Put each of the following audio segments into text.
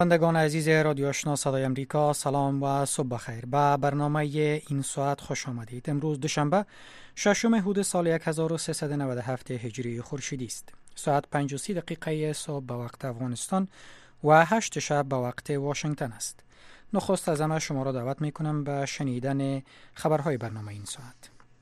بندگان عزیز رادیو آشنا صدای امریکا، سلام و صبح بخیر. به برنامه این ساعت خوش آمدید. امروز دوشنبه 6 مهر سال 1397 هجری خورشیدی است. ساعت 5:30 صبح به وقت افغانستان و 8 شب به وقت واشنگتن است. نخست از همه شما را دعوت می کنم به شنیدن خبرهای برنامه این ساعت.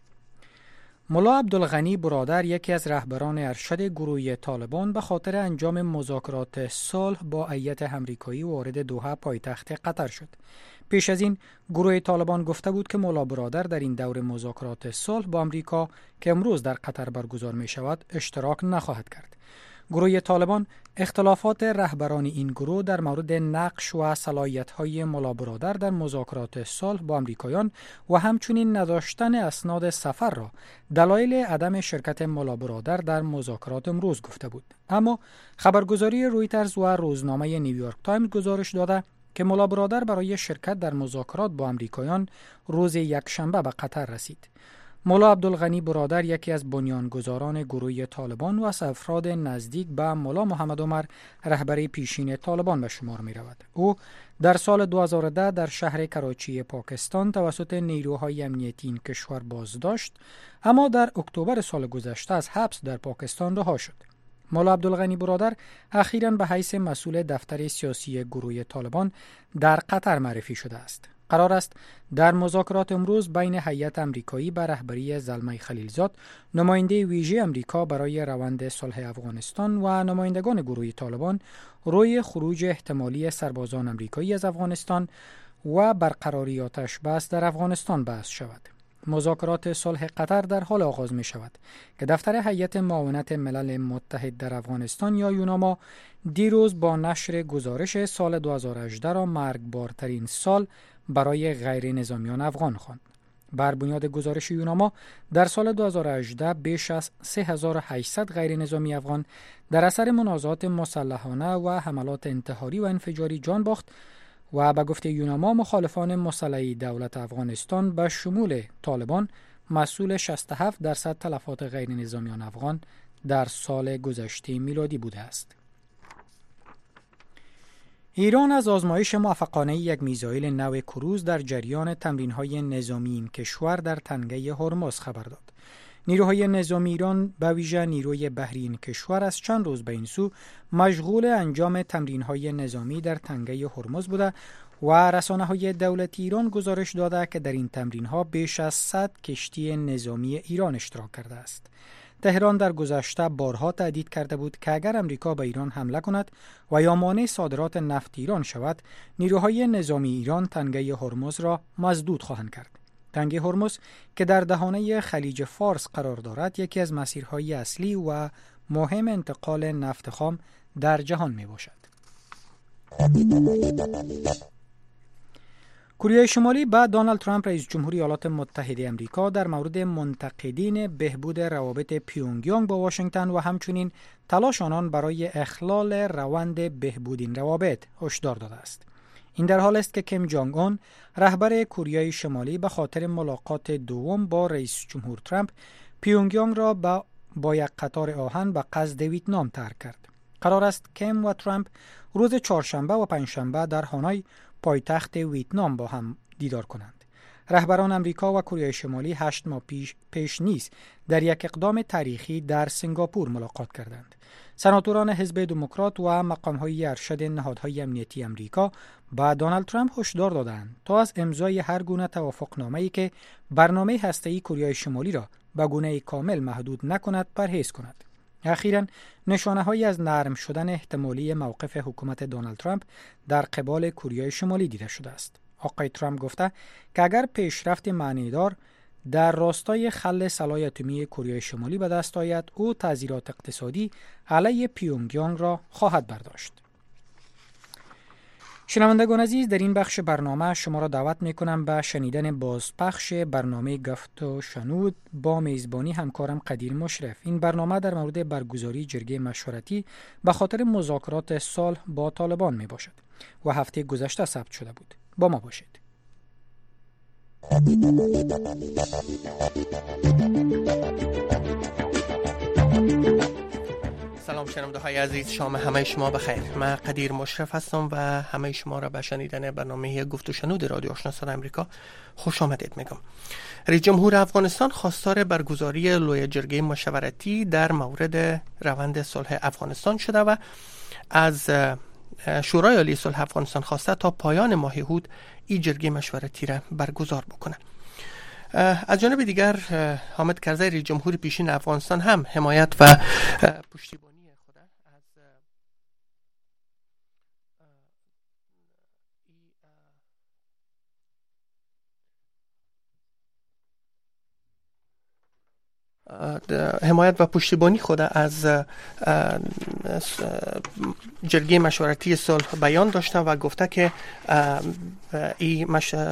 ملا عبدالغنی برادر، یکی از رهبران ارشد گروه طالبان، به خاطر انجام مذاکرات صلح با هیئت آمریکایی وارد دوحه پایتخت قطر شد. پیش از این گروه طالبان گفته بود که ملا برادر در این دور مذاکرات صلح با آمریکا که امروز در قطر برگزار می شود اشتراک نخواهد کرد. گروه طالبان اختلافات رهبران این گروه در مورد نقش و صلاحیت‌های ملا برادر در مذاکرات صلح با آمریکایان و همچنین نداشتن اسناد سفر را دلایل عدم شرکت ملا برادر در مذاکرات امروز گفته بود. اما خبرگزاری رویترز و روزنامه نیویورک تایمز گزارش داده که ملا برادر برای شرکت در مذاکرات با آمریکایان روز یکشنبه به قطر رسید. ملا عبدالغنی برادر یکی از بنیانگذاران گروه طالبان و از افراد نزدیک به ملا محمد عمر، رهبر پیشین طالبان به شمار می رود. او در سال 2010 در شهر کراچی پاکستان توسط نیروهای امنیتی این کشور بازداشت، اما در اکتبر سال گذشته از حبس در پاکستان رها شد. ملا عبدالغنی برادر اخیراً به حیث مسئول دفتر سیاسی گروه طالبان در قطر معرفی شده است. قرار است در مذاکرات امروز بین هیئت آمریکایی به رهبری زلمه خلیلزاد، نماینده ویژه آمریکا برای روند صلح افغانستان و نمایندگان گروه طالبان روی خروج احتمالی سربازان آمریکایی از افغانستان و برقراری آتش بس در افغانستان بحث شود. مذاکرات صلح قطر در حال آغاز می شود که دفتر هیئت معاونت ملل متحد در افغانستان یا یوناما دیروز با نشر گزارش سال 2018 را مرگبارترین سال برای غیر نظامیان افغان خواند. بر بنیاد گزارش یوناما در سال 2018 بیش از 3800 غیر نظامی افغان در اثر منازعات مسلحانه و حملات انتحاری و انفجاری جان باخت و به گفته یوناما مخالفان مسلح دولت افغانستان به شمول طالبان مسئول 67% تلفات غیر نظامیان افغان در سال گذشته میلادی بوده است. ایران از آزمایش موفقانه یک میزایل نو کروز در جریان تمرین‌های نظامی این کشور در تنگه هرمز خبر داد. نیروهای نظامی ایران به ویژه نیروی بحری این کشور از چند روز به این سو مشغول انجام تمرین‌های نظامی در تنگه هرمز بوده و رسانه‌های دولتی ایران گزارش داده که در این تمرین‌ها بیش از 100 کشتی نظامی ایران اشتراک کرده است. تهران در گذشته بارها تهدید کرده بود که اگر امریکا به ایران حمله کند و یا مانع صادرات نفت ایران شود، نیروهای نظامی ایران تنگه هرمز را مسدود خواهند کرد. تنگه هرمز که در دهانه خلیج فارس قرار دارد، یکی از مسیرهای اصلی و مهم انتقال نفت خام در جهان می باشد. کره شمالی با دونالد ترامپ رئیس جمهوری ایالات متحده آمریکا در مورد منتقدین بهبود روابط پیونگیانگ با واشنگتن و همچنین تلاش آنان برای اخلال روند بهبود این روابط هشدار داده است. این در حال است که کیم جانگ اون، رهبر کره شمالی، به خاطر ملاقات دوم با رئیس جمهور ترامپ پیونگیانگ را با یک قطار آهن به قصد ویتنام ترک کرد. قرار است کیم و ترامپ روز چهارشنبه و پنجشنبه در هانوی، پایتخت ویتنام، با هم دیدار کنند. رهبران امریکا و کره شمالی 8 ماه پیش نیز در یک اقدام تاریخی در سنگاپور ملاقات کردند. سناتوران حزب دموکرات و مقام‌های ارشد نهادهای امنیتی امریکا با دونالد ترامپ هشدار دادند تا از امضای هر گونه توافقنامه‌ای که برنامه هسته‌ای کره شمالی را به گونه کامل محدود نکند پرهیز کند. اخیراً نشانه‌هایی از نرم شدن احتمالی موقف حکومت دونالد ترامپ در قبال کره شمالی دیده شده است. آقای ترامپ گفته که اگر پیشرفت معنیدار در راستای خلع سلاح اتمی کره شمالی به دست آید، او تعزیرات اقتصادی علیه پیونگیانگ را خواهد برداشت. شنوندگان عزیز، در این بخش برنامه شما را دعوت میکنم به شنیدن بازپخش برنامه گفت و شنود با میزبانی همکارم قدیر مشرف. این برنامه در مورد برگزاری جرگه مشورتی به خاطر مذاکرات صلح با طالبان می باشد و هفته گذشته ثبت شده بود. با ما باشید. سلام شنونده های عزیز، شام همه شما بخیر. من قدیر مشرف هستم و همه شما را به شنیدن برنامه گفت و شنود رادیو آشنا صدای امریکا خوش آمدید میگم. رئیس جمهور افغانستان خواستار برگزاری لوی جرگه مشاورتی در مورد روند صلح افغانستان شده و از شورای عالی صلح افغانستان خواسته تا پایان ماه هود این جرگه مشورتی را برگزار بکنه. از جانب دیگر حامد کرزی رئیس جمهور پیشین افغانستان هم حمایت و پشتیبانی خود از جرگه مشورتی صلح بیان داشته و گفته که این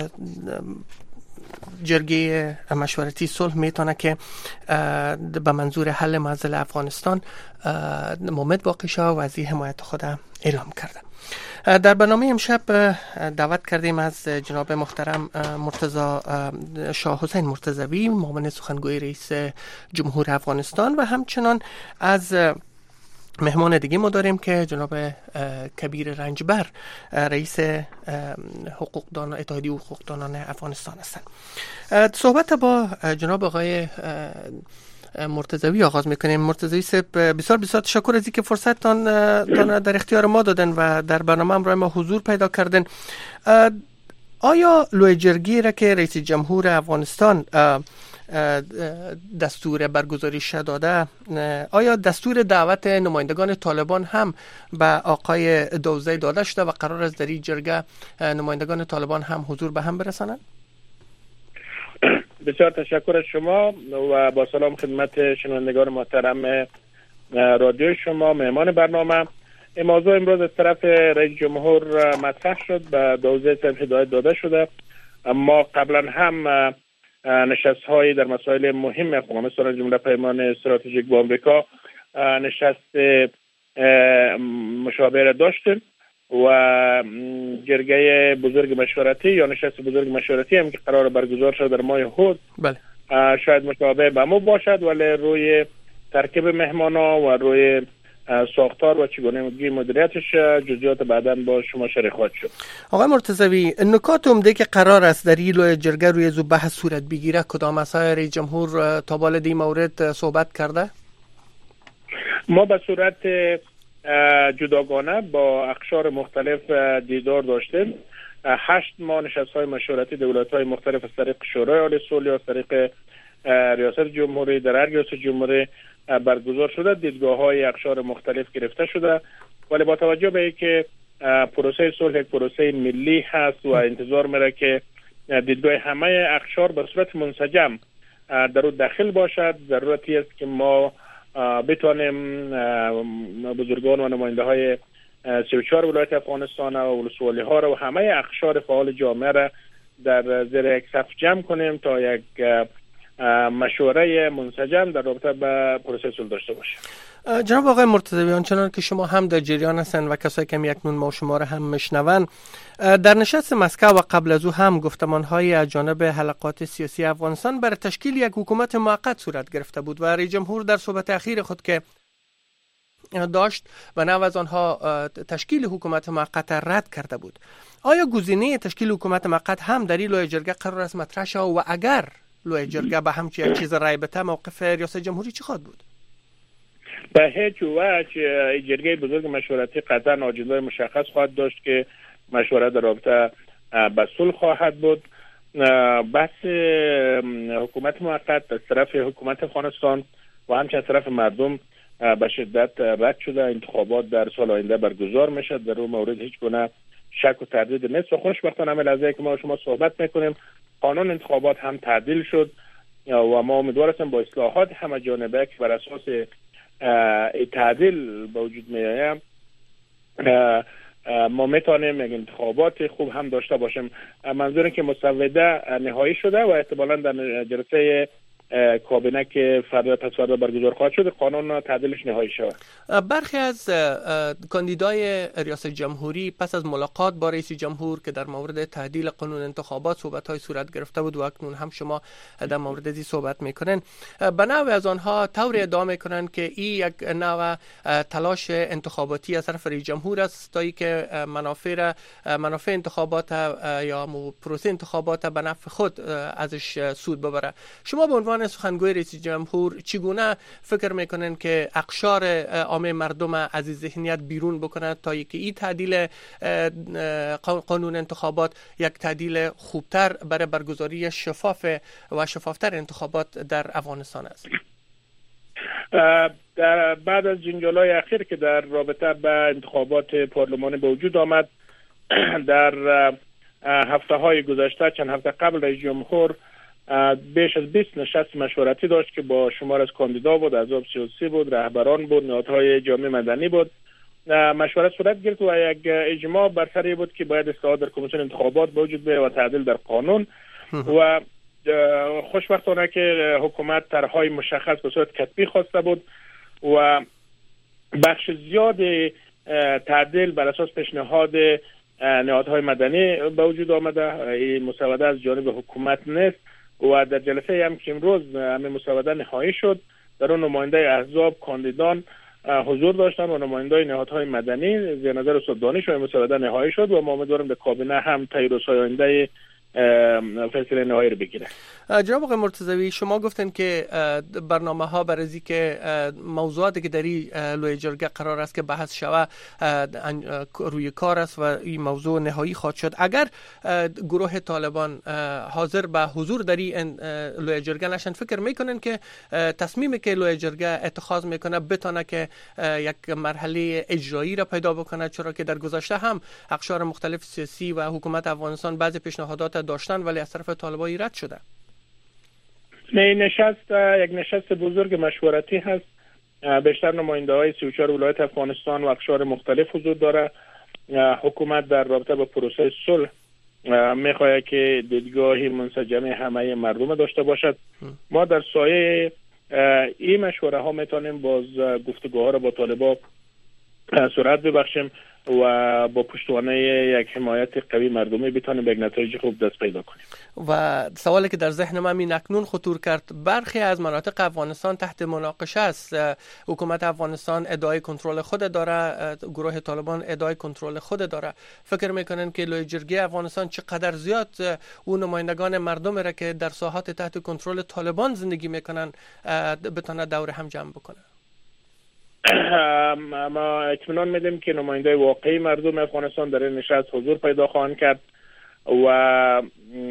جرگه مشورتی صلح میتونه که به منظور حل معضل افغانستان مؤمن واقع شود و از این حمایت خود اعلام کرده. در برنامه امشب دعوت کردیم از جناب محترم مرتضی شاه حسین مرتضوی، معاون سخنگوی رئیس جمهور افغانستان، و همچنان از مهمان دیگه ما داریم که جناب کبیر رنجبر، رئیس اتحادیه حقوقدانان افغانستان هستند. صحبت با جناب آقای مرتضوی آغاز میکنیم. مرتضوی صاحب، بسیار بسیار تشکر از اینکه فرصتتان در اختیار ما دادن و در برنامه همراه ما حضور پیدا کردن. آیا لوی جرگی را که رئیس جمهور افغانستان دستور برگزاریش داده، آیا دستور دعوت نمایندگان طالبان هم به آقای دوزی داده شده و قرار است در این جرگه نمایندگان طالبان هم حضور به هم برسانند؟ بسیار تشکر از شما و با سلام خدمت شنوندگان محترم رادیو شما، مهمان برنامه. این موضوع امروز از طرف رئیس جمهور مطرح شد، به دوزی صاحب هدایت داده شده. اما قبلا هم نشست‌های در مسائل مهم افغانستان جمله پیمان استراتژیک با آمریکا نشست مشابه داشتیم و جرگه بزرگ مشورتی یا نشست بزرگ مشورتی هم که قرار برگزار شد در ماه هود شاید مشابه به ما باشد، ولی روی ترکیب مهمانا و روی ساختار و چگونگی مدیریتش جزئیات بعداً با شما شریک خواهد شد. آقای مرتضوی، نکات عمده که قرار است در این لوی جرگه روی زو بحث صورت بگیره کدام است؟ رئیس جمهور تا بالا دی مورد صحبت کرده؟ ما به صورت جداگانه با اقشار مختلف دیدار داشتیم. 8 ماه نشست‌های مشورتی دولت‌های مختلف از طریق شورای عالی صلح یا از طریق ریاست جمهوری در هر ریاست جمهوری برگزار شده. دیدگاه‌های اقشار مختلف گرفته شده، ولی با توجه به اینکه پروسه صلح یک پروسه ملی هست و انتظار میره که دیدگاه همه اقشار به صورت منسجم در اون داخل باشد، ضرورتی است که ما بتانیم بزرگان و نماینده های 34 ولایت افغانستان و ولسوالی ها را و همه اقشار فعال جامعه را در زیر یک صف جمع کنیم تا یک مشوره منسجم در رابطه با پروسه صلح داشته باشیم. جناب آقای مرتضوی، آنچنان که شما هم در جریان هستند و کسایی که اکنون ما شما را هم میشنوند، در نشست مسکو و قبل از او هم گفتمان‌های از جانب حلقات سیاسی افغانستان برای تشکیل یک حکومت موقت صورت گرفته بود و رئیس جمهور در صحبت اخیر خود که داشت و نو از آنها تشکیل حکومت موقت رد کرده بود. آیا گزینه تشکیل حکومت موقت هم در این لوی جرگه قرار است مطرح شود و اگر لوی جرگه به همچین چیز رای بده موقف ریاست جمهوری چی خواهد بود؟ به هیچ وجه جرگه بزرگ مشورتی قطعا اجنده مشخص خواهد داشت که مشورت در رابطه با صلح خواهد بود. بحث حکومت موقت از طرف حکومت افغانستان و همچنین از طرف مردم به شدت رد شده. انتخابات در سال آینده برگزار میشد، در اون مورد هیچ گونه شک و تردید نیست و خوشبختانه همین لحظه که ما شما صحبت میکنیم قانون انتخابات هم تعدیل شد و ما امیدوار هستیم با اصلاحات همه جانبه که بر اساس تعدیل به وجود میآید ما میتونیم یک انتخابات خوب هم داشته باشیم. منظور این که مسوده نهایی شده و احتمالاً در جلسه کابینه که پس فردا برگزار خواهد شد قانون تعدیلش نهایی شود. برخی از کاندیدای ریاست جمهوری پس از ملاقات با رئیس جمهور که در مورد تعدیل قانون انتخابات صحبت‌های صورت گرفته بود و اکنون هم شما در مورد این صحبت میکنن، به نوع از آنها طور ادعا میکنن که این یک نوع تلاش انتخاباتی از طرف رئیس جمهور است تا اینکه منافع انتخابات یا پروسه انتخابات به نفع خود ازش سود ببره. شما به عنوان سخنگوی رئیس جمهور چگونه فکر میکنن که اقشار عام مردم از ذهنیت بیرون بکنه تا اینکه این تعدیل قانون انتخابات یک تعدیل خوبتر برای برگزاری شفاف و شفافتر انتخابات در افغانستان است؟ بعد از جنجال‌های اخیر که در رابطه با انتخابات پارلمانی به وجود آمد در هفته‌های گذشته، چند هفته قبل، رئیس جمهور بیش از 20 نشست مشورتی داشت که با شمار از کاندیدا بود، احزاب سیاسی بود، رهبران بود، نهادهای جامعه مدنی بود. مشورت صورت گرفت و یک اجماع بر سر بود که باید اصلاحات در کمیسیون انتخابات به وجود بیاید و تعدیل در قانون و خوشبختانه که حکومت طرح‌های مشخص به صورت کتبی خواسته بود و بخش زیاد تعدیل بر اساس پیشنهاد نهادهای مدنی به وجود آمده. این مسوده از جانب حکومت نیست و در جلسه هم که امروز همین مسوده نهایی شد، در اون نماینده احزاب کاندیدان حضور داشتن و نماینده نهادهای مدنی زیر نظر استاد دانش و مسوده نهایی شد و ما امیدواریم در کابینه هم طی روزهای آینده فیصله نهایی رو بگیره. جناب آقای مرتضوی، شما گفتن که برنامه ها برای که موضوعاتی که در این لوی جرگه قرار است که بحث شوه روی کار است و این موضوع نهایی خواهد شد. اگر گروه طالبان حاضر به حضور در این لوی جرگه نشن، فکر میکنن که تصمیمی که لوی جرگه اتخاذ میکنه بتونه که یک مرحله اجرایی را پیدا بکنه، چرا که در گذشته هم اقشار مختلف سیاسی و حکومت افغانستان بعضی پیشنهادات داشتن ولی از طرف طالبان رد شده؟ این نشست یک نشست بزرگ مشورتی هست. بیشتر نماینده های 34 ولایت افغانستان و اقشار مختلف حضور داره. حکومت در رابطه با پروسه صلح میخواهد که دیدگاهی منسجم همه مردم داشته باشد. ما در سایه این مشوره ها میتونیم باز گفتگوها را با طالبان سرعت ببخشیم و با پشتوانه یک حمایت قوی مردمی بتونیم به یک نتایج خوب دست پیدا کنیم. و سوالی که در ذهن من این اکنون خطور کرد، برخی از مناطق افغانستان تحت مناقشه است. حکومت افغانستان ادعای کنترل خود داره، گروه طالبان ادعای کنترل خود داره. فکر میکنن که لوی جرگه افغانستان چقدر زیاد اون نمایندگان مردم را که در ساحات تحت کنترل طالبان زندگی میکنن بتونه دور هم جمع بکنه؟ ما اطمینان میدیم که نماینده واقعی مردم افغانستان در این نشست حضور پیدا خواهند کرد و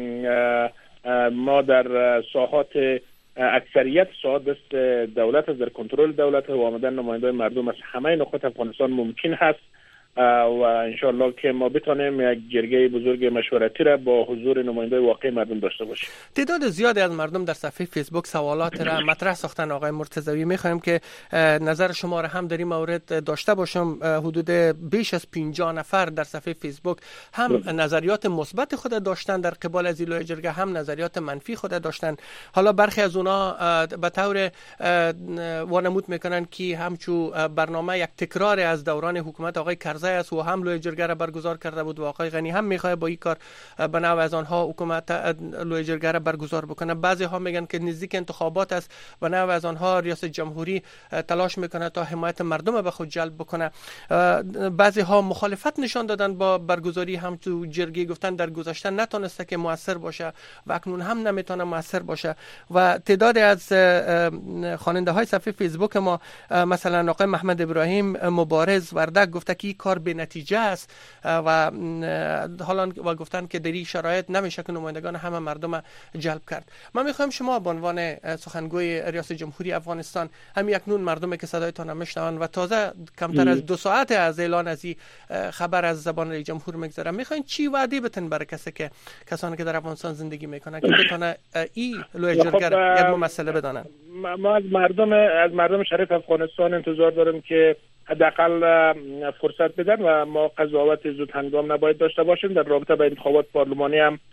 ما در ساحات اکثریت ساحات دست دولت در کنترل دولت و آمدن نماینده مردم از همه نقاط افغانستان ممکن هست و انشالله که ما بتونیم یک جرگه بزرگ مشورتی را با حضور نماینده واقعی مردم داشته باشیم. تعداد زیادی از مردم در صفحه فیسبوک سوالات را مطرح ساختن. آقای مرتضوی، میخوایم که نظر شما را هم در این مورد داشته باشم. حدود بیش از 50 نفر در صفحه فیسبوک هم نظریات مثبت خود داشتن در قبال از لوی جرگه، هم نظریات منفی خود داشتن. حالا برخی از اونا به طور وانمود میکنن که همچو برنامه یک تکرار از دوران حکومت آقای کرزی است و هم لوی جرگه را برگزار کرده بود و آقای غنی هم میخواد با این کار به نوع از آنها حکومت لوی جرگه را برگزار بکنه. بعضی ها میگن که نزدیک انتخابات است، به نوع از آنها ریاست جمهوری تلاش میکنه تا حمایت مردم به خود جلب بکنه. بعضی ها مخالفت نشان دادن با برگزاری همچو جرگه، گفتن در گذشته نتونسته که موثر باشه و اکنون هم نمیتونه موثر باشه. و تعداد از خواننده های صفحه فیسبوک ما مثلا آقای محمد ابراهیم مبارز وردک گفته که این کار به نتیجه است و حالا و گفتن که در این شرایط نمیشه که نمایندگان همه مردم جلب کرد. من میخوام شما به عنوان سخنگوی ریاست جمهوری افغانستان همین اکنون مردمی که صدایتان میشنون و تازه کمتر از 2 ساعت از اعلان از این خبر از زبان رئیس جمهور میگذره، میخواین چی وعده بتن برای کسانی که در افغانستان زندگی میکنن که بتونه این لوی جرگه یک مسئله بدانن؟ ما از مردم شریف افغانستان انتظار داریم که حداقل فرصت بدن و ما قضاوت زود هنگام نباید داشته باشیم. در رابطه با انتخابات پارلمانی هم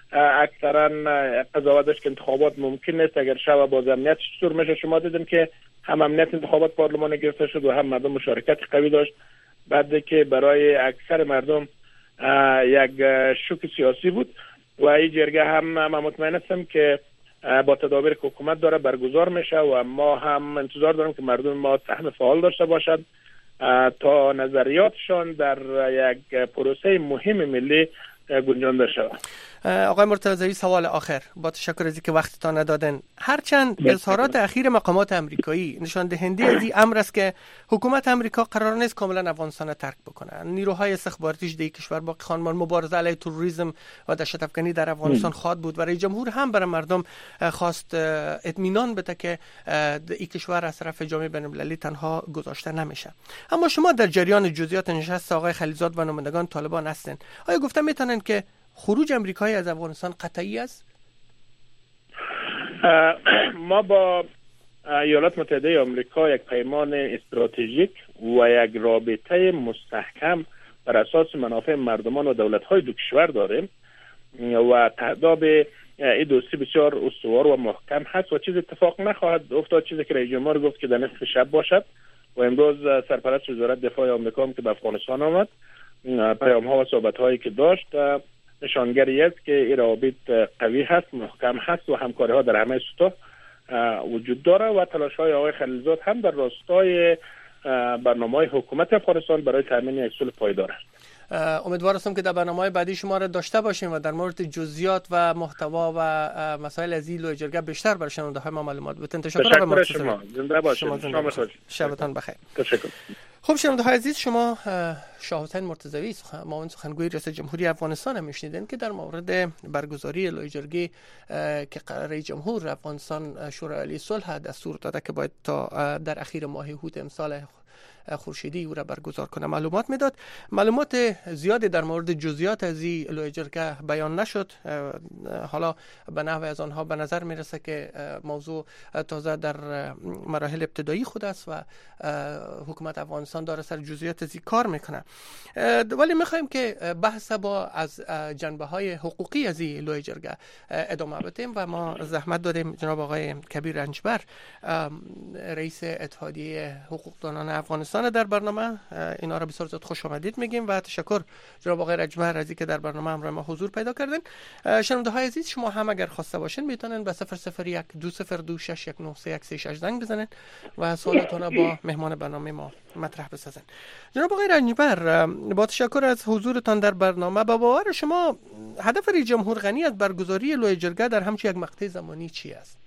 اکثرا قضاوت داشت که انتخابات ممکن نیست اگر شب باز امنیت چطور میشه. شما دیدین که هم امنیت انتخابات پارلمان گرفته شد و هم مردم مشارکت قوی داشت، بعد که برای اکثر مردم یک شوک سیاسی بود و این جرگه هم من مطمئن هستم که با تدابیر که حکومت داره برگزار میشه و ما هم انتظار داریم که مردم ما سهم فعال داشته باشند تا نظریاتشان در یک پروسه مهم ملی گنجانده شود. آقای مرتضوی، سوال آخر، با تشکر از اینکه وقتتان ندادن. هرچند اظهارات اخیر مقامات امریکایی نشان دهنده از این امر است که حکومت امریکا قرار نیست کاملا افغانستان را ترک بکنه. نیروهای استخباراتیش در کشور باقی خواهند ماند. مبارزه علیه تروریسم و دهشت افکنی در افغانستان خواهد بود و رئیس جمهور هم برای مردم خواست اطمینان بده که این کشور از طرف جامعه بین‌المللی تنها گذاشته نمیشه. اما شما در جریان جزئیات نشست آقای خلیلزاد و نمایندگان طالبان هستند. آیا گفته میتونن که خروج امریکایی از افغانستان قطعی است؟ ما با ایالات متحده آمریکا یک پیمان استراتژیک و یک رابطه مستحکم بر اساس منافع مردمان و دولت‌های دو کشور داریم و تهداب این دوستی بسیار استوار و محکم هست و چیز اتفاق نخواهد افتاد. چیزی که رئیس جمهور گفت که در نصف شب باشد و امروز سرپرست وزارت دفاع آمریکا که به افغانستان آمد، پیام‌ها و صحبت‌هایی که داشت نشانگری است که این روابط قوی هست، محکم هست و همکاری‌ها در همه سطوح وجود داره و تلاش‌های آقای خلیلزاد هم در راستای برنامه‌های حکومت افغانستان برای تامین یک صلح پایدار است. امیدوار هستم که در برنامه‌های بعدی شما را داشته باشیم و در مورد جزئیات و محتوا و مسائل از این لوی جرگه بیشتر برای شنونده‌های ما معلومات بدین. تشکر شما. زنده باشید. شبتان بخیر. تشکر. خب شنونده‌های عزیز، شما شاه حسین مرتضوی معاون سخنگوی رئیس جمهوری افغانستان میشنیدین که در مورد برگزاری لوی جرگه که رئیس جمهور افغانستان شورای عالی صلح دستور داده که باید تا در اخیر ماه هوت امسال خورشیدی او را برگزار کنه معلومات میداد. معلومات زیادی در مورد جزئیات از این لوی جرگه بیان نشد. حالا به نحوی از آنها به نظر میرسه که موضوع تازه در مراحل ابتدایی خود است و حکومت افغانستان داره سر جزئیات از این کار میکنه. ولی میخوایم که بحث با از جنبه های حقوقی از این لوی جرگه ادامه بدیم و ما زحمت دادیم جناب آقای کبیر رنجبر، رئیس اتحادیه حقوقدانان افغانستان، در برنامه اینا را بسیار زیاد خوش آمدید میگیم و تشکر جناب آقای رنجبر از اینکه در برنامه همراه ما حضور پیدا کردن. شنونده‌های عزیز، شما هم اگر خواسته باشین میتونن به 001 202 619 زنگ بزنن و سوالاتون را با مهمان برنامه ما مطرح بسازن. جناب آقای رنجبر، با تشکر از حضورتان در برنامه. با باور شما هدف رئیس جمهور غنی از برگزاری لوی جرگه در همچین یک مقطع زمانی چی است؟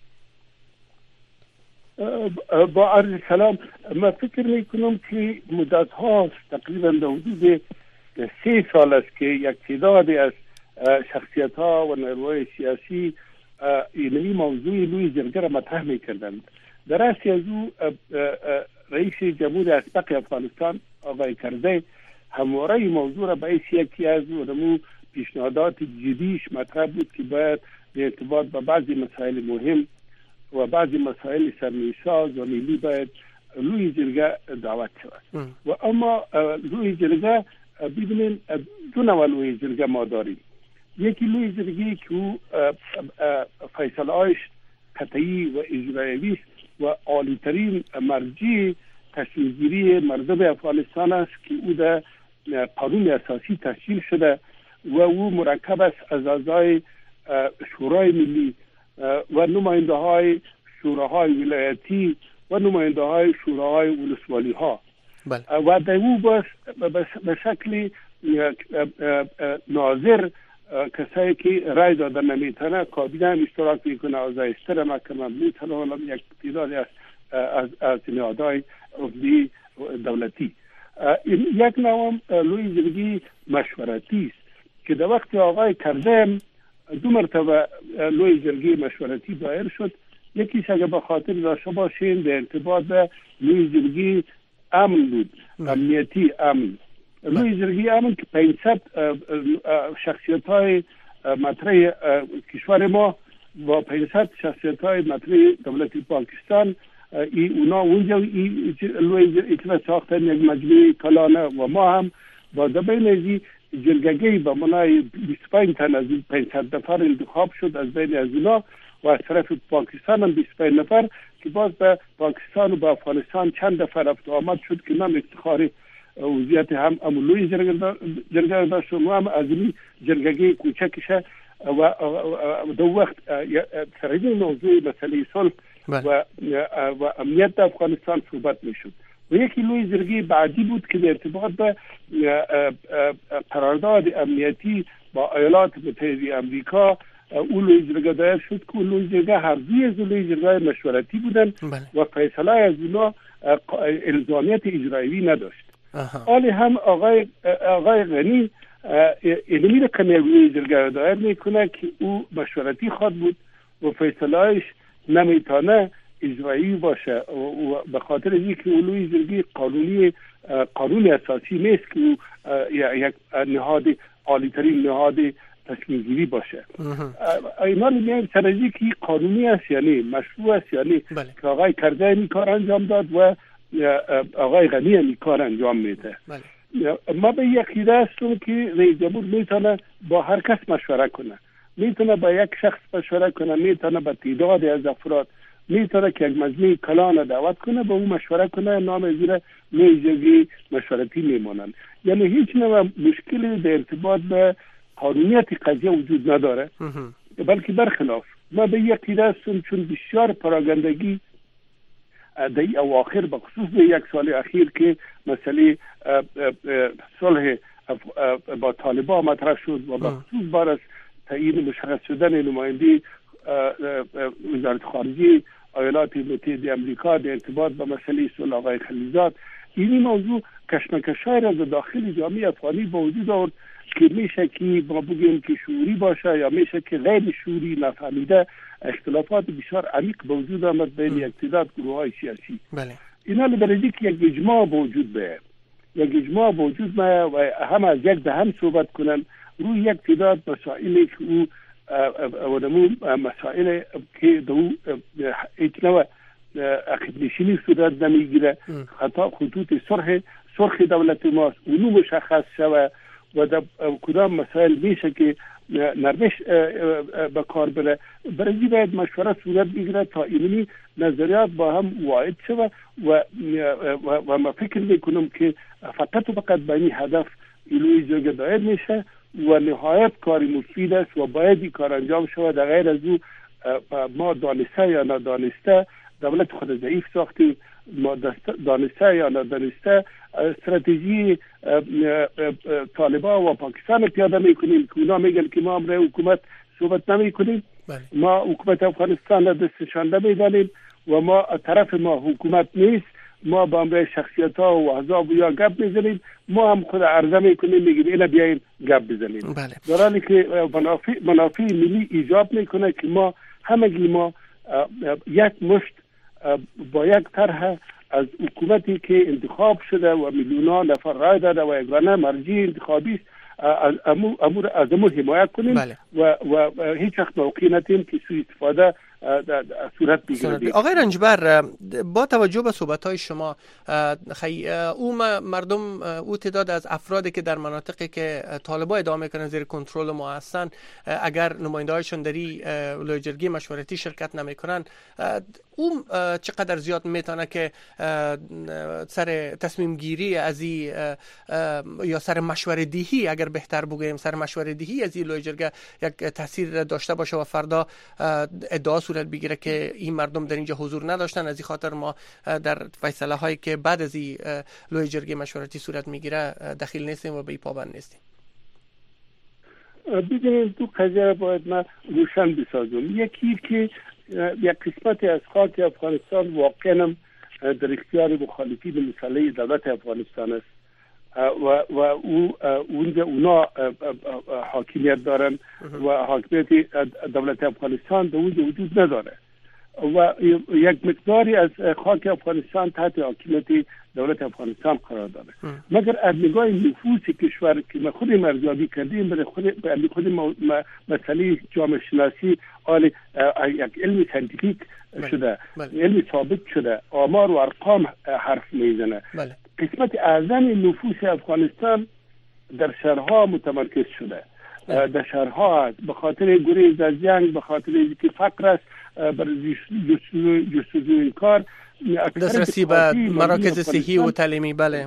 با عرض سلام، من فکر میکنم که مدت هاست، تقریبا در حدود 3 سال است که یک تعدادی از شخصیت ها و نیروهای سیاسی این موضوع لوی جرگه را مطرح میکردند. در اصل از او رئیس جمهور اسبق افغانستان آقای کرزی همواره این موضوع را به یکی از پیشنهادات جدیش مطرح بود که باید به ارتباط با بعضی مسائل مهم و بعضی مسائل سرمایه‌ساز و ملی باید لوی جرگه دعوت شود. و اما لوی جرگه ببینید دو نوع لوی جرگه ما داریم. یکی لوی جرگه که او فیصله‌هایش قطعی و اجرایی است و عالی‌ترین مرجع تصمیم‌گیری مردم افغانستان است که او در قانون اساسی تشکیل شده و او مرکب است از اعضای شورای ملی و نماینده های شوراهای ولایتی و نماینده های شوراهای ولسوالی ها و در او به شکل ناظر کسایی که رای دادن نمیتونه کابینه هم اشتراک میکنه، اعضای استر محکمه میتونه، حالا یک تعدادی از نهادهای عضوی دولتی. یک نوع لوی جرگه مشورتی است که در وقت آقای کرزی 2 مرتبه لوی جرگه مشورتی دایر شد. یکیش اگه به خاطر داشته باشین به ارتباط به لوی جرگه امن بود، امنیتی امن. لوی جرگه امن که 500 شخصیت های مطرح کشور ما و 500 شخصیت های مطرح دولت پاکستان اونا اونجا لوی جرگه ساختن یک مجموعه کلانه و ما هم با دبین ازی جرگه‌ای به معنای 25 تن از 500 نفر انتخاب شد از بین از اینا و از طرف پاکستان هم 25 نفر که باز به پاکستان و به افغانستان چند نفر رفت آمد شد که من افتخار وضعیت هم امولوی جرگه داشت و هم از این جرگه کوچکشه و دو وقت سرین موضوع مسئله صلح و امنیت افغانستان صحبت میشد و یکی لوی جرگه بعدی بود که در ارتباط به قرارداد امنیتی با ایالات متحده امریکا اون لوی جرگه دایر شد که اون لوی جرگه هر دوی از لوی جرگه مشورتی بودن و فیصله از اونا الزامیت اجرایی نداشت. حالی هم آقای غنی علمی رقمی لوی جرگه دایر میکنه که او مشورتی خواد بود و فیصلهش نمیتونه اجرایی باشه و به خاطر اینکه اولوی جرگه قانون اساسی نیست که یک نهاد عالی‌ترین نهاد تصمیم گیری باشه. اینا میگن سرجی که قانونی است یعنی مشروع است یعنی که آقای کرده این کار انجام داد و آقای غنی این کار انجام میده. ما به یقیده هستم که رئیس جمهور میتونه با هر کس مشوره کنه، میتونه با یک شخص مشوره کنه، میتونه با تعداد از افراد، میتونه که یک مجموعه کلان دعوت کنه با اون مشوره کنه، نام زیر میجگی مشورتی میمونن. یعنی هیچ نوع مشکلی در ارتباط به قانونیت قضیه وجود نداره، بلکه برخلاف ما به یقیده هستم چون بسیار پراگندگی در اواخر بخصوص در یک سال اخیر که مسئله صلح با طالبان مطرح شد و بخصوص بار از تعیین مشخص شدن نماینده وزارت خارجه ایالات متحده امریکا در ارتباط با مسئله صلح آقای خلیلزاد، این موضوع کشمکش‌های را داخل جامعه افغانی با وجود آورد که میشه که ما بگیم که شعوری باشه یا میشه که غیر شعوری نفهمیده اختلافات بسیار عمیق به وجود آمد بین یک تعداد گروه‌های سیاسی. اینا برای که یک اجماع وجود بیاید، یک اجماع وجود بیاید و هم از یک به هم صحبت کنن روی یک تعداد مسائلی که او مسائل که دو هیچ نوع عقب نشینی صورت نمیگیره، خطوط سرخ دولت ماست اونو مشخص شود و در کدام مسائل میشه که نرمش به کار بره. برای باید مشوره صورت بگیره تا اینمی نظریات با هم واحد شود و ما فکر میکنم که فقط و فقط به این هدف ایلوی جرگه دایر میشه و نهایت کاری مفید است و باید این کار انجام شود. در غیر از او ما دانسته یا ندانسته دولت خود ضعیف ساختیم، ما دانسته یا ندانسته استراتژی طالبان و پاکستان پیاده میکنیم که اونا میگن که ما امر حکومت صحبت نمی کنیم، ما حکومت افغانستان را دستشان نمیدانیم و ما طرف ما حکومت نیست، ما با امر شخصیت ها و احزاب یا گپ میزنیم، ما هم خود عرضه میکنیم میگیم اینا بیاین گپ بزنیم. در حالی که منافع ملی ایجاب میکنه که ما همگی ما یک مشت با یک طرح از حکومتی که انتخاب شده و میلیون‌ها نفر رای داده و یگانه مرجع انتخابی است از امور حمایت کنیم و هیچ وقت موقعی ندیم که سوء استفاده صورت بگیرد. آقای رنجبر، با توجه به صحبت‌های شما او تعداد از افرادی که در مناطقی که طالبان ادعا میکنن زیر کنترل ما هستن اگر نماینده‌هایشون در لوی جرگه مشورتی شرکت نمیکنن، اون چقدر زیاد میتونه که سر تصمیم گیری از یا سر مشوره دهی، اگر بهتر بگویم سر مشوره دهی از لوی جرگه یک تاثیر داشته باشه و فردا ادعا صورت بگیره که این مردم در اینجا حضور نداشتن، از این خاطر ما در فیصله هایی که بعد از لوی جرگه مشورتی صورت میگیره دخیل نیستیم و به پابند نیستیم. ببینید دو قضیه باید ما روشن بسازم. یکی که یک قسمتی از خاک افغانستان واقعا در اختیار مخالفین مسئله دولت افغانستان است و اونا حاکمیت دارن و حاکمیت دولت افغانستان در اونجا وجود نداره و یک مقداری از خاک افغانستان تحت حاکمیت دولت افغانستان قرار داره. مگر از نگاه نفوذ کشور که ما خود ارزیابی کردیم برای خود مسئله جامعه شناسی یک علم ساینتیفیک شده، علم ثابت شده، آمار و ارقام حرف میزنه. قسمت اعظم نفوس افغانستان در شهرها متمرکز شده. در شهرها به خاطر گریز از جنگ، به خاطر اینکه فقر است، برای جستجوی کار، دسترسی به مراکز صحی و تعلیمی. بله،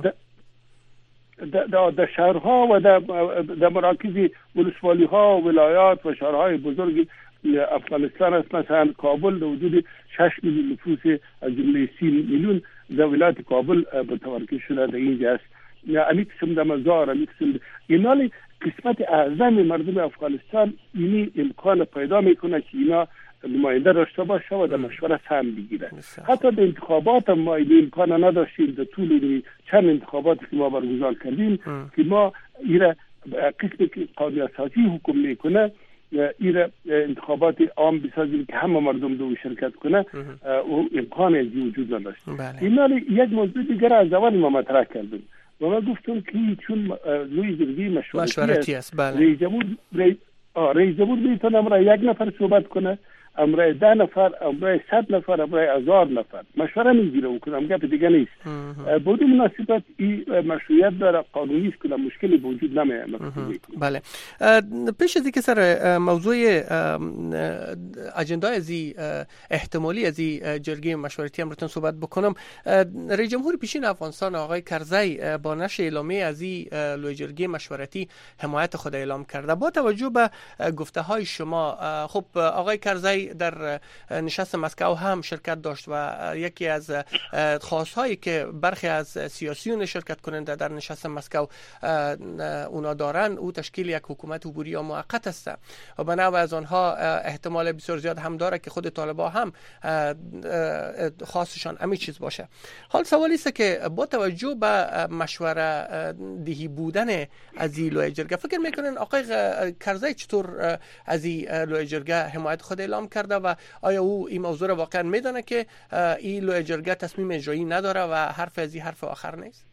در شهرها و در مراکز ولسوالی ها و ولایات و شهرهای بزرگ افغانستان است. مثلا کابل در حدود 6 میلیون نفوس از جمله 30 میلیون در ولایت کابل متمرکز شده در اینجا است. امی قسم در مزار، امی قسم اینالی قسمت اعظم مردم افغانستان اینی امکان پیدا میکنه که اینا نماینده داشته باشه و در مشورت هم بگیره. حتی در انتخابات هم ما این امکان نداشتیم. در طول چند انتخابات که ما برگزار کردیم که ما ایره قسمی که قانون اساسی حکم میکنه ایره انتخابات عام بسازیم که همه مردم دو شرکت کنه و امکان از وجود نداشت. اینا یک موضوع دیگر از اول ما مطرح کردیم و ما گفتم که چون لوی جرگه مشورتی است، رئیس جمهور میتونه امرای یک نفر صحبت کنه، امرای 10 نفر، امرای 100 نفر، امرای 1000 نفر مشوره میگیره و کنم گپ دیگه نیست. بود مناسبت این مشروعیت داره، قانونی است که مشکلی وجود نمیاد. بله، پیش از اینکه سر موضوع اجندای از احتمالی از جرگه مشورتی امروز صحبت بکنم، رئیس جمهور پیشین افغانستان آقای کرزی با نشر اعلامیه از لوی جرگه مشورتی حمایت خود اعلام کرده. با توجه به گفته های شما، خب آقای کرزی در نشست مسکو هم شرکت داشت و یکی از خواستهایی که برخی از سیاسیون شرکت کننده در نشست مسکو اونا دارن او تشکیل یک حکومت عبوری یا موقت است و بنابراین از آنها احتمال بسیار زیاد هم داره که خود طالبان هم خواستشان همین چیز باشه. حال سوالی است که با توجه به مشوره دهی بودن از این لوی جرگه فکر میکنن آقای کرزی چطور از این لوی جرگه حمایت خود اعلام کرده و آیا او این موضوع را واقعا میدانه که این لوی جرگه تصمیم اجرایی نداره و حرف از این حرف آخر نیست؟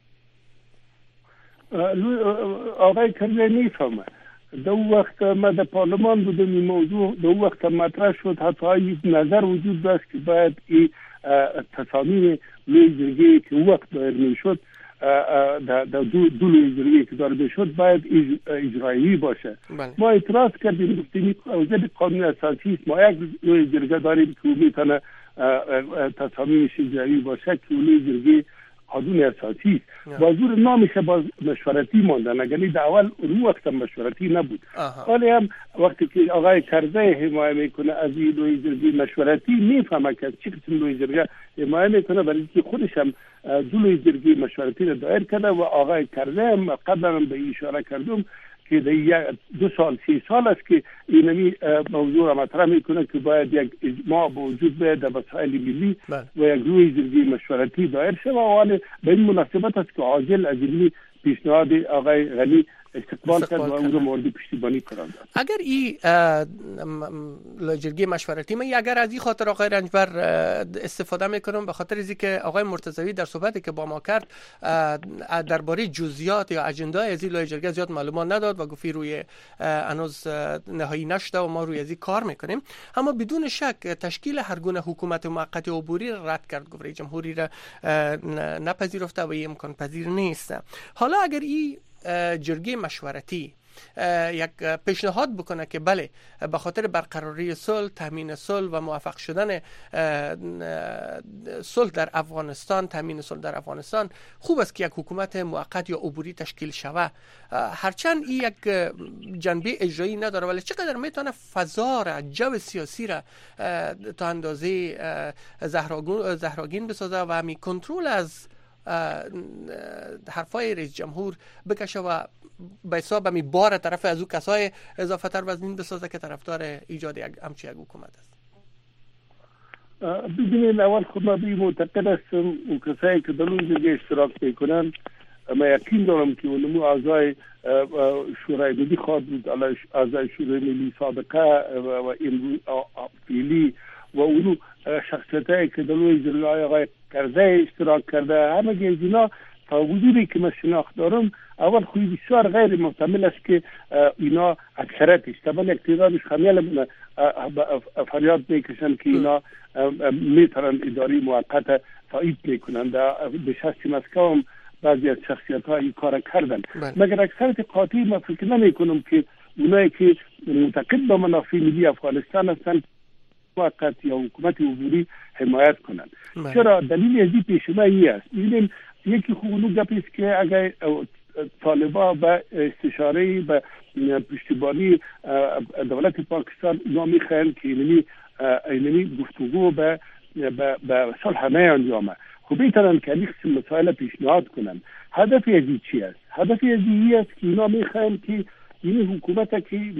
آقای کرزی میفهمه. در وقت ما در پارلمان بودم این موضوع در وقت مطرح شد، حتی نظر وجود داشت که باید این تصامیم لوی جرگه که وقت دایر میشد در دو لوی جرگه که دایر میشد باید اجرایی باشه. ما اعتراض کردیم، گفتیم اوضاع قانون اساسی است، ما یک لوی جرگه داریم که میتونه تصامیمش اجرایی باشه که لوی جرگه قانون اساسی است. بازور نامشه باز مشورتی ماندن، اگر در اول اون وقت مشورتی نبود. حالی هم وقتی که آقای کرزی حمایت میکنه از این لوی جرگه مشورتی میفهمه که چه قسم لوی جرگه حمایت میکنه، برای اینکه خودش هم دو لوی جرگه مشورتی را دایر کرده و آقای کرزی هم قبلا به اشاره کردم که در 2 سال 3 سال است که اینمی موضوع را مطرح میکنه که باید یک اجماع به وجود بیاید در مسائل ملی و یک لوی جرگه مشورتی دایر شود و به این مناسبت است که عاجل از این پیشنهاد آقای غنی استقبال کرد و اون رو مورد پشتیبانی قرار داد. اگر این جرگه مشورتی، من اگر از این خاطر آقای رنجبر استفاده میکنم به خاطر اینکه آقای مرتضوی در صحبتی که با ما کرد درباره جزئیات یا اجندای از این جرگه زیاد معلومات نداد و گفت روی هنوز نهایی نشده و ما روی از این کار میکنیم، اما بدون شک تشکیل هر گونه حکومت موقت عبوری رد کرد، گفت رئیس جمهوری را نپذیرفته و این امکان پذیر نیست. حالا اگر این جرگه مشورتی یک پیشنهاد بکنه که بله به خاطر برقراری صلح، تامین صلح و موفق شدن صلح در افغانستان، تامین صلح در افغانستان خوب است که یک حکومت موقت یا عبوری تشکیل شود، هرچند این یک جنبه اجرایی نداره ولی چقدر میتونه فضا را، جو سیاسی را تا اندازه زهراگین بسازه و همین کنترل از حرفای رئیس جمهور بکشه و به حساب همی بار طرف از او کسای اضافه تر وزنین بسازه که طرفدار ایجاد همچی یک حکومت است. ببینید اول خود ما به معتقد هستم اون کسایی که در اون جرگه اشتراک میکنن، ما یقین دارم که اونمو اعضای شورای ملی خواهد بود، اعضای شورای ملی سابقه و امروز فعلی و اونو شخصیتایی که در اون جرگه آقای کرزی اشتراک کرده، همه اینا تا وجودی که من شناخت دارم اول خوی بسیار غیر محتمل است که اینا اکثرتش طبعا اقتدارش خمیل فریاد میکشن که اینا میترن اداری موقت تایید میکنن. به شخصی مسکو هم بعضی از شخصیت‌ها این کار کردن. مگر اکثریت قاطعی ما فکر نمی‌کنم که اونایی که معتقد به منافع ملی افغانستان هستند وقت یا حکومت عبوری حمایت کنند. چرا؟ دلیل ازی پیشنهادی است. ببینید یکی خوبونو گپی است که اگر طالبان به استشاره به پشتیبانی دولت پاکستان نامی خیل که اینمی گفتگو به صلح انجامه، خب میتونن که این قسم مسائل پیشنهاد کنن. هدف ازی چی است؟ هدف ازی است که اینا میخواین که این حکومت که